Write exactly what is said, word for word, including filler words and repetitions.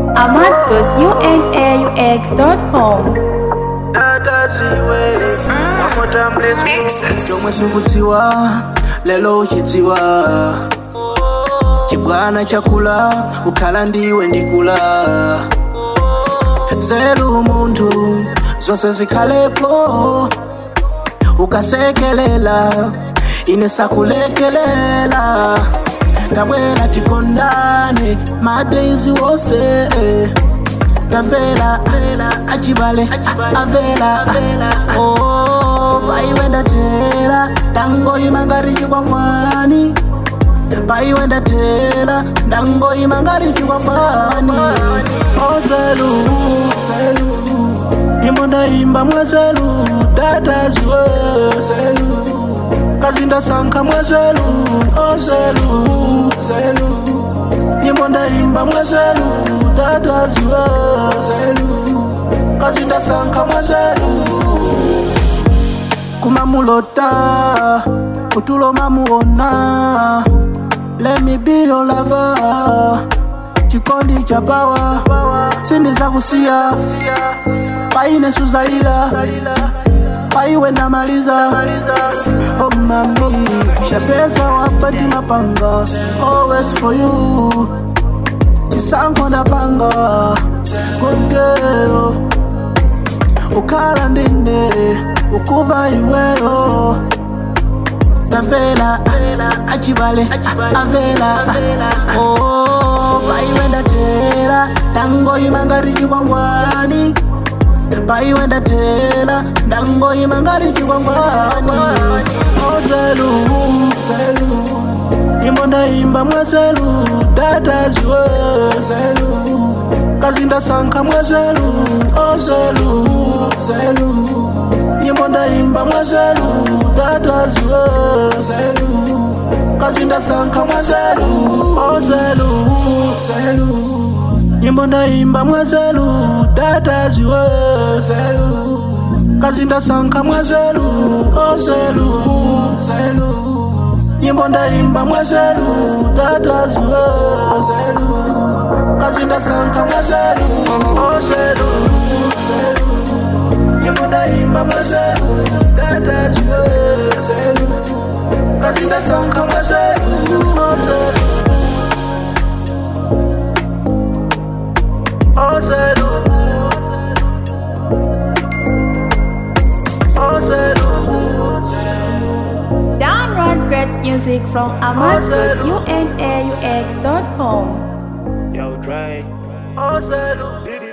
ahmad dot unaux dot com. Chomwe sukutiwa lelo uchitiwa chibwana chakula ukhala ndiwe ndikula zelu muntu zose zikhalepo ukasekelela inesakulekelela tabwera tikondane madezi wose tavela achibale avela oh paiwenda tera dango imangari chikwangwani paiwenda tera dango imangari chikwangwani oh zelu zelu imonda imba mwezelu dadaziwe zelu kazinda sanka mwezelu oh zelu zelu imonda imba mwezelu dadaziwe zelu kazinda sanka mwezelu kumamulota kutulo mamuona let me be your lover chikondi cha bawa sindiza kusia paine suzalila paiwenda maliza oh mami shapesa wapati mapanga always for you chisango na panga good girl ukala ndine ukuva iwero tavela achibale avela oh paiwenda tera dango imangari chikwangwani paiwenda tera dango imangari chikwangwani oh zelu zelu imonda imba mwezelu dadaziwe zelu kazinda sanka mwezelu oh zelu zelu imonda imba mwezelu dadaziwe zelu kazinda sanka mwezelu oh zelu zelu imonda imba mwezelu dadaziwe zelu kazinda sanka mwezelu oh zelu zelu imonda imba mwezelu dadaziwe zelu kazinda sanka mwezelu oh zelu zelu imonda imba mwezelu dadaziwe zelu kazinda sanka mwezelu oh zelu oh zelu oh zelu. Download great music from ahmad dot unaux dot com. Yo, Dre. Oh zelu.